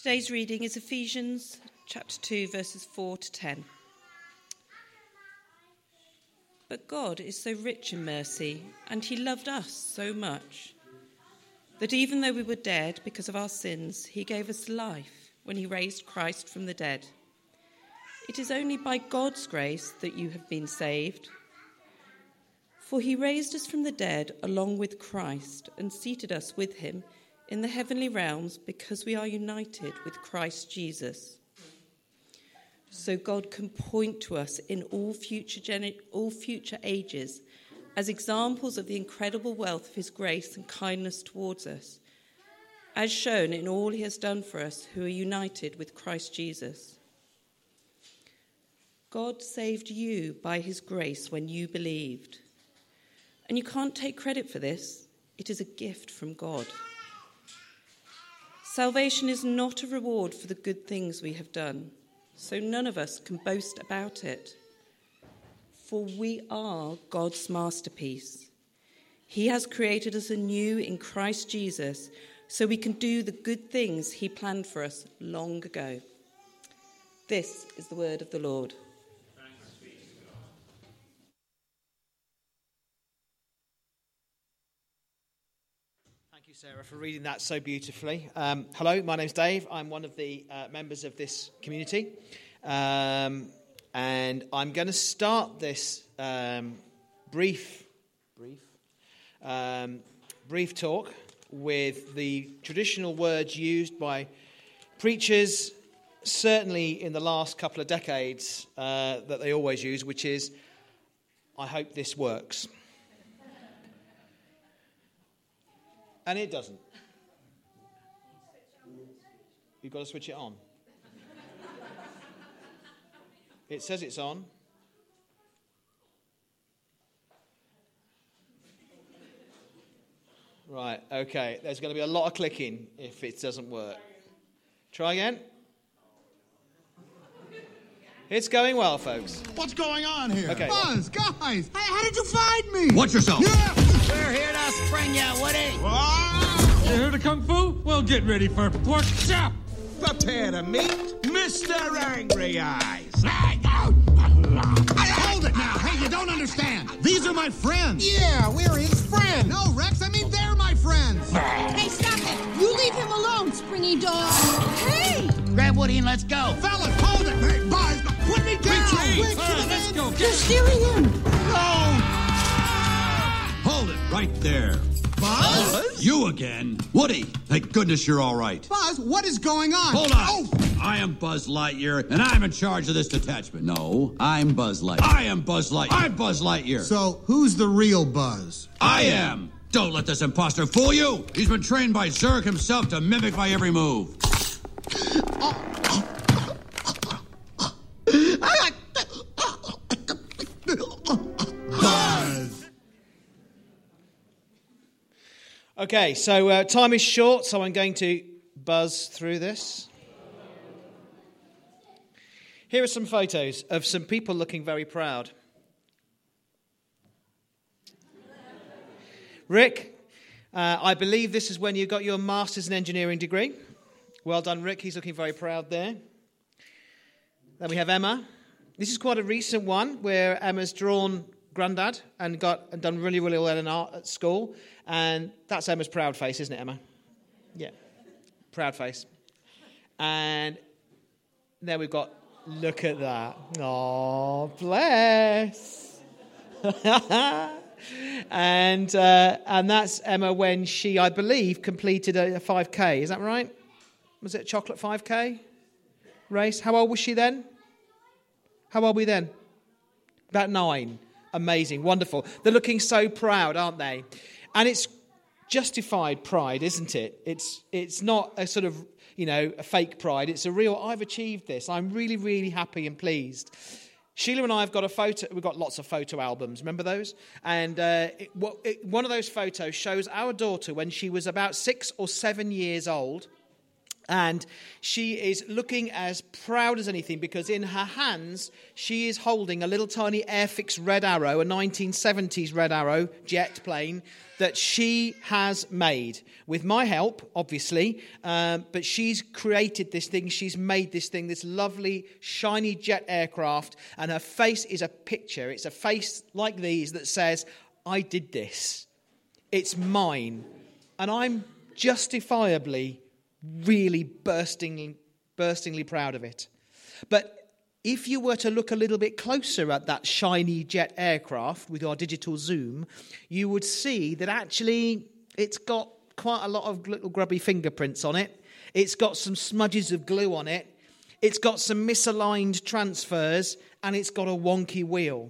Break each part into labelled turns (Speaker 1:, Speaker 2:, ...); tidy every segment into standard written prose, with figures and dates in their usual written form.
Speaker 1: Today's reading is Ephesians chapter 2, verses 4 to 10. But God is so rich in mercy, and he loved us so much, that even though we were dead because of our sins, he gave us life when he raised Christ from the dead. It is only by God's grace that you have been saved. For he raised us from the dead along with Christ and seated us with him in the heavenly realms because we are united with Christ Jesus. So God can point to us in all future ages as examples of the incredible wealth of his grace and kindness towards us, as shown in all he has done for us who are united with Christ Jesus. God saved you by his grace when you believed. And you can't take credit for this. It is a gift from God. Salvation is not a reward for the good things we have done, so none of us can boast about it. For we are God's masterpiece. He has created us anew in Christ Jesus so we can do the good things he planned for us long ago. This is the word of the Lord.
Speaker 2: Thank you, Sarah, for reading that so beautifully. Hello, my name's Dave. I'm one of the members of this community. And I'm going to start this brief talk with the traditional words used by preachers, certainly in the last couple of decades, that they always use, which is, I hope this works. And it doesn't. You've got to switch it on. It says it's on. Right, okay. There's going to be a lot of clicking if it doesn't work. Try again. It's going well, folks.
Speaker 3: What's going on here?
Speaker 2: Okay.
Speaker 3: Buzz, guys, how did you find me?
Speaker 4: Watch yourself.
Speaker 3: Yeah.
Speaker 5: We're here to spring ya, Woody.
Speaker 3: Ah!
Speaker 6: You here to Kung Fu? Well, get ready for pork chop.
Speaker 7: Prepare to meet Mr. Angry Eyes.
Speaker 3: Hold it now. Hey, you don't understand. These are my friends.
Speaker 7: Yeah, we're his friends.
Speaker 3: No, Rex, I mean they're my friends.
Speaker 8: Hey, stop it. You leave him alone, springy dog. Hey!
Speaker 5: Grab Woody and let's go.
Speaker 3: Fellas, hold it. Hey, Buzz, put me down.
Speaker 6: Retreat. All right, let's go.
Speaker 8: You're steering him.
Speaker 3: No.
Speaker 4: Hold it right there.
Speaker 3: Buzz?
Speaker 4: You again. Woody, thank goodness you're all right.
Speaker 3: Buzz, what is going on?
Speaker 4: Hold on.
Speaker 3: Oh.
Speaker 4: I am Buzz Lightyear, and I'm in charge of this detachment. No, I'm Buzz Lightyear. I am Buzz Lightyear. I'm Buzz Lightyear.
Speaker 3: So, who's the real Buzz?
Speaker 4: I am. Don't let this imposter fool you. He's been trained by Zurg himself to mimic my every move.
Speaker 3: Buzz.
Speaker 2: Okay, so time is short, so I'm going to buzz through this. Here are some photos of some people looking very proud. Rick, I believe this is when you got your Master's in Engineering degree. Well done, Rick. He's looking very proud there. Then we have Emma. This is quite a recent one where Emma's drawn Grandad and done really, really well in art at school. And that's Emma's proud face, isn't it, Emma? Yeah, proud face. And then we've got, look at that. Oh, bless. And that's Emma when she, I believe, completed a 5K. Is that right? Was it a chocolate 5K race? How old was she then? How old were we then? About 9. Amazing, wonderful. They're looking so proud, aren't they? And it's justified pride, isn't it? It's not a sort of, a fake pride. It's a real, I've achieved this. I'm really, really happy and pleased. Sheila and I have got a photo. We've got lots of photo albums. Remember those? And one of those photos shows our daughter when she was about 6 or 7 years old. And she is looking as proud as anything because in her hands, she is holding a little tiny Airfix Red Arrow, a 1970s Red Arrow jet plane that she has made. With my help, obviously, but she's created this thing. She's made this thing, this lovely, shiny jet aircraft. And her face is a picture. It's a face like these that says, I did this. It's mine. And I'm justifiably really burstingly proud of it. But if you were to look a little bit closer at that shiny jet aircraft with your digital zoom, you would see that actually it's got quite a lot of little grubby fingerprints on it. It's got some smudges of glue on it. It's got some misaligned transfers, and it's got a wonky wheel.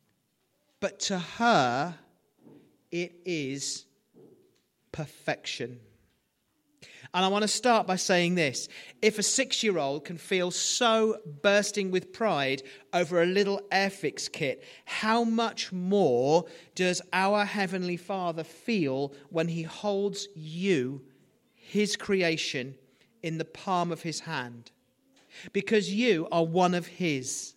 Speaker 2: But to her, it is perfection. And I want to start by saying this. If a 6-year-old can feel so bursting with pride over a little Airfix kit, how much more does our Heavenly Father feel when he holds you, his creation, in the palm of his hand? Because you are one of his.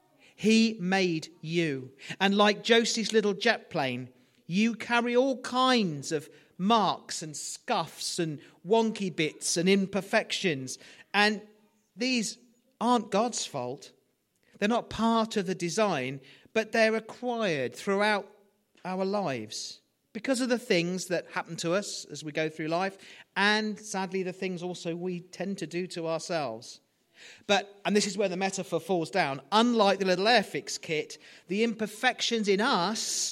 Speaker 2: He made you. And like Josie's little jet plane, you carry all kinds of marks and scuffs and wonky bits and imperfections. And these aren't God's fault. They're not part of the design, but they're acquired throughout our lives because of the things that happen to us as we go through life, and sadly the things also we tend to do to ourselves. And this is where the metaphor falls down, unlike the little Airfix kit, the imperfections in us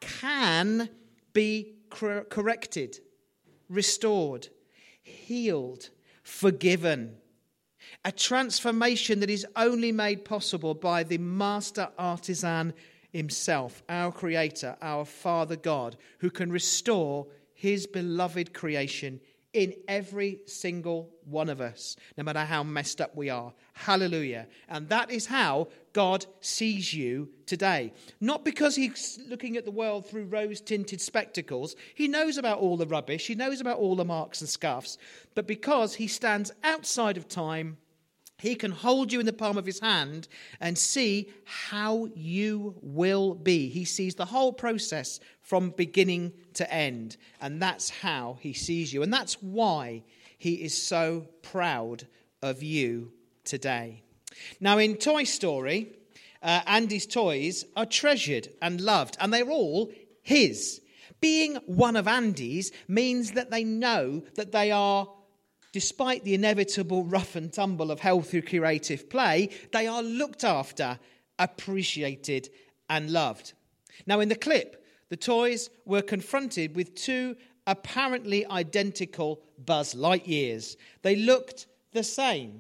Speaker 2: can be corrected, restored, healed, forgiven. A transformation that is only made possible by the master artisan himself, our Creator, our Father God, who can restore his beloved creation in every single one of us, no matter how messed up we are. Hallelujah. And that is how God sees you today. Not because he's looking at the world through rose-tinted spectacles. He knows about all the rubbish. He knows about all the marks and scuffs. But because he stands outside of time, he can hold you in the palm of his hand and see how you will be. He sees the whole process from beginning to end. And that's how he sees you. And that's why he is so proud of you today. Now, in Toy Story, Andy's toys are treasured and loved, and they're all his. Being one of Andy's means that they know that they are, despite the inevitable rough and tumble of healthy creative play, they are looked after, appreciated, and loved. Now, in the clip, the toys were confronted with two apparently identical Buzz Lightyears. They looked the same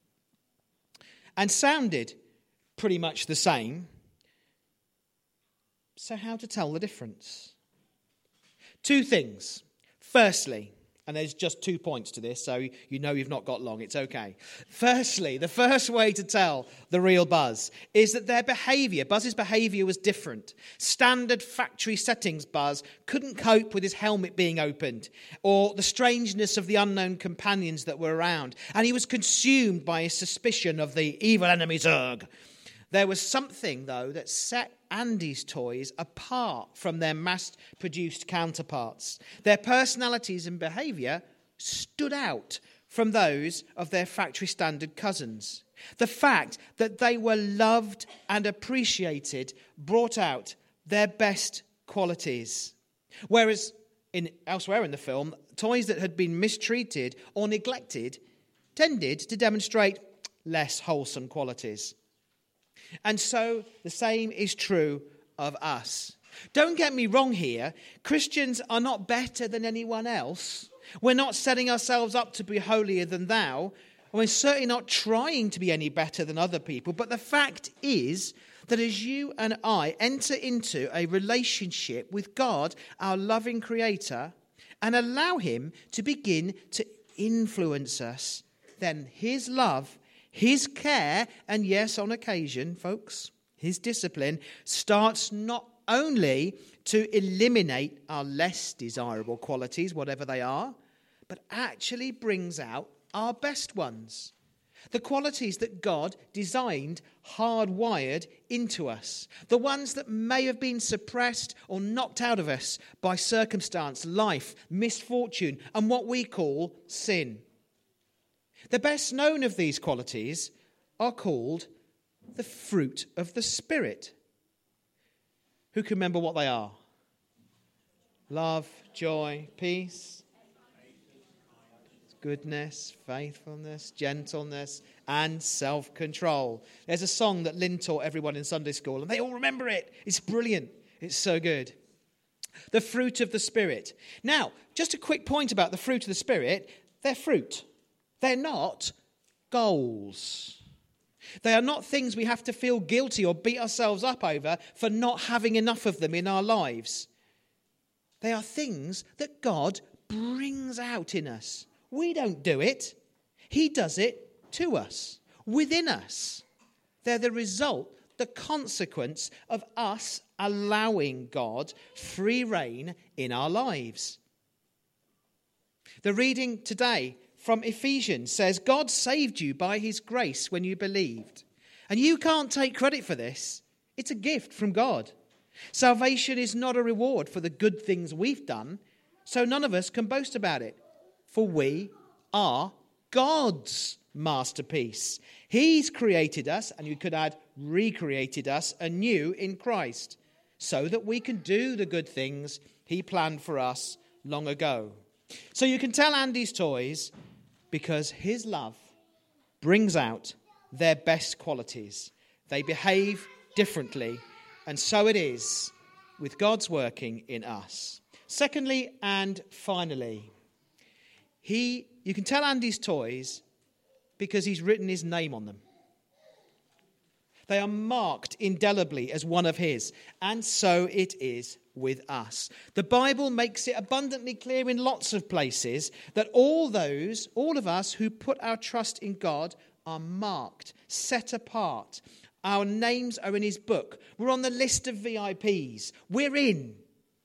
Speaker 2: and sounded pretty much the same. So how to tell the difference? Two things. Firstly, and there's just 2 points to this, so you know you've not got long. It's okay. Firstly, the first way to tell the real Buzz is that their behaviour, Buzz's behaviour was different. Standard factory settings Buzz couldn't cope with his helmet being opened or the strangeness of the unknown companions that were around. And he was consumed by his suspicion of the evil enemy Zurg. There was something, though, that set Andy's toys apart from their mass-produced counterparts. Their personalities and behaviour stood out from those of their factory-standard cousins. The fact that they were loved and appreciated brought out their best qualities. Whereas elsewhere in the film, toys that had been mistreated or neglected tended to demonstrate less wholesome qualities. And so the same is true of us. Don't get me wrong here. Christians are not better than anyone else. We're not setting ourselves up to be holier than thou. We're certainly not trying to be any better than other people. But the fact is that as you and I enter into a relationship with God, our loving Creator, and allow him to begin to influence us, then his love, his care, and yes, on occasion, folks, his discipline starts not only to eliminate our less desirable qualities, whatever they are, but actually brings out our best ones. The qualities that God designed hardwired into us. The ones that may have been suppressed or knocked out of us by circumstance, life, misfortune, and what we call sin. The best known of these qualities are called the fruit of the Spirit. Who can remember what they are? Love, joy, peace, goodness, faithfulness, gentleness, and self-control. There's a song that Lynn taught everyone in Sunday school, and they all remember it. It's brilliant. It's so good. The fruit of the Spirit. Now, just a quick point about the fruit of the Spirit. They're fruit. They're not goals. They are not things we have to feel guilty or beat ourselves up over for not having enough of them in our lives. They are things that God brings out in us. We don't do it. He does it to us, within us. They're the result, the consequence of us allowing God free rein in our lives. The reading today from Ephesians says, God saved you by his grace when you believed. And you can't take credit for this. It's a gift from God. Salvation is not a reward for the good things we've done, so none of us can boast about it. For we are God's masterpiece. He's created us, and you could add recreated us anew in Christ, so that we can do the good things he planned for us long ago. So you can tell Andy's toys because his love brings out their best qualities. They behave differently, and so it is with God's working in us. Secondly and finally, you can tell Andy's toys because he's written his name on them. They are marked indelibly as one of his, and so it is with us. The Bible makes it abundantly clear in lots of places that all of us who put our trust in God are marked, set apart. Our names are in his book. We're on the list of VIPs. We're in.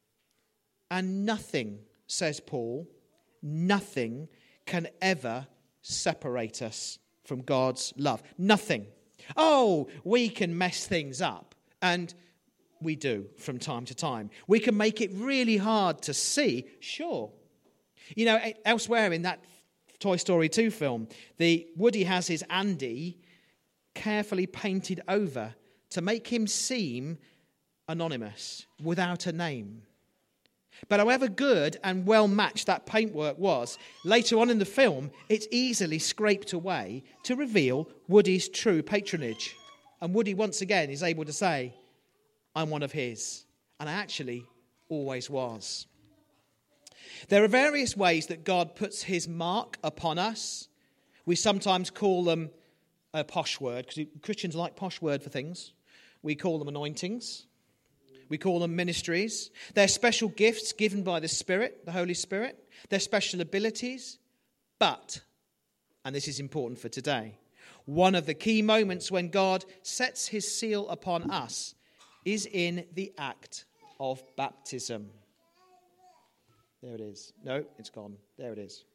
Speaker 2: And nothing, says Paul, nothing can ever separate us from God's love. Nothing. Oh, we can mess things up, and we do from time to time. We can make it really hard to see, sure. You know, elsewhere in that Toy Story 2 film, Woody has his Andy carefully painted over to make him seem anonymous, without a name. But however good and well matched that paintwork was, later on in the film, it's easily scraped away to reveal Woody's true patronage. And Woody, once again, is able to say, I'm one of his. And I actually always was. There are various ways that God puts his mark upon us. We sometimes call them a posh word, because Christians like posh word for things. We call them anointings. We call them ministries. They're special gifts given by the Spirit, the Holy Spirit. They're special abilities. But, and this is important for today, one of the key moments when God sets his seal upon us is in the act of baptism. There it is. No, it's gone. There it is.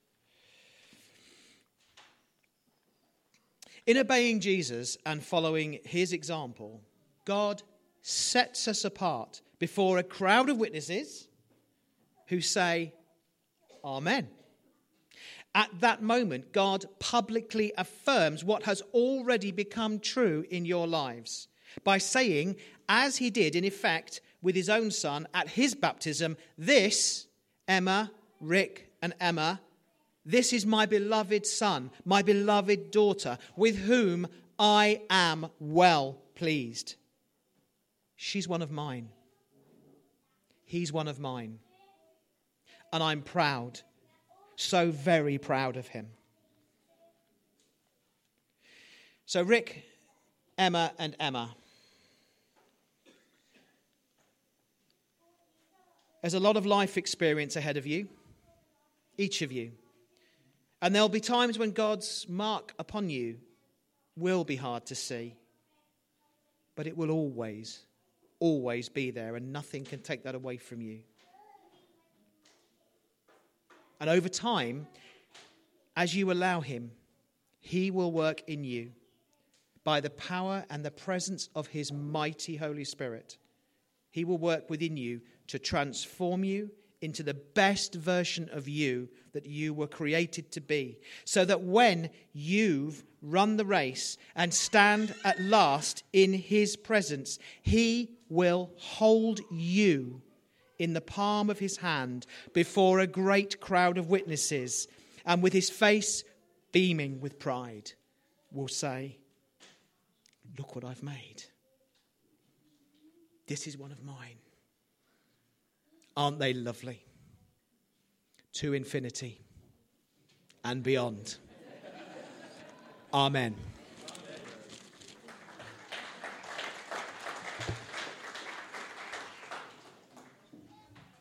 Speaker 2: In obeying Jesus and following his example, God sets us apart before a crowd of witnesses who say, Amen. At that moment, God publicly affirms what has already become true in your lives by saying, as he did in effect with his own son at his baptism, this, Emma, Rick and Emma, this is my beloved son, my beloved daughter, with whom I am well pleased. She's one of mine. He's one of mine. And I'm proud, so very proud of him. So Rick, Emma and Emma. There's a lot of life experience ahead of you, each of you. And there'll be times when God's mark upon you will be hard to see. But it will always be there, and nothing can take that away from you. And over time, as you allow him, he will work in you by the power and the presence of his mighty Holy Spirit. He will work within you to transform you into the best version of you that you were created to be, so that when you've run the race and stand at last in his presence, he will hold you in the palm of his hand before a great crowd of witnesses, and with his face beaming with pride will say, "Look what I've made. This is one of mine." Aren't they lovely? To infinity and beyond. Amen.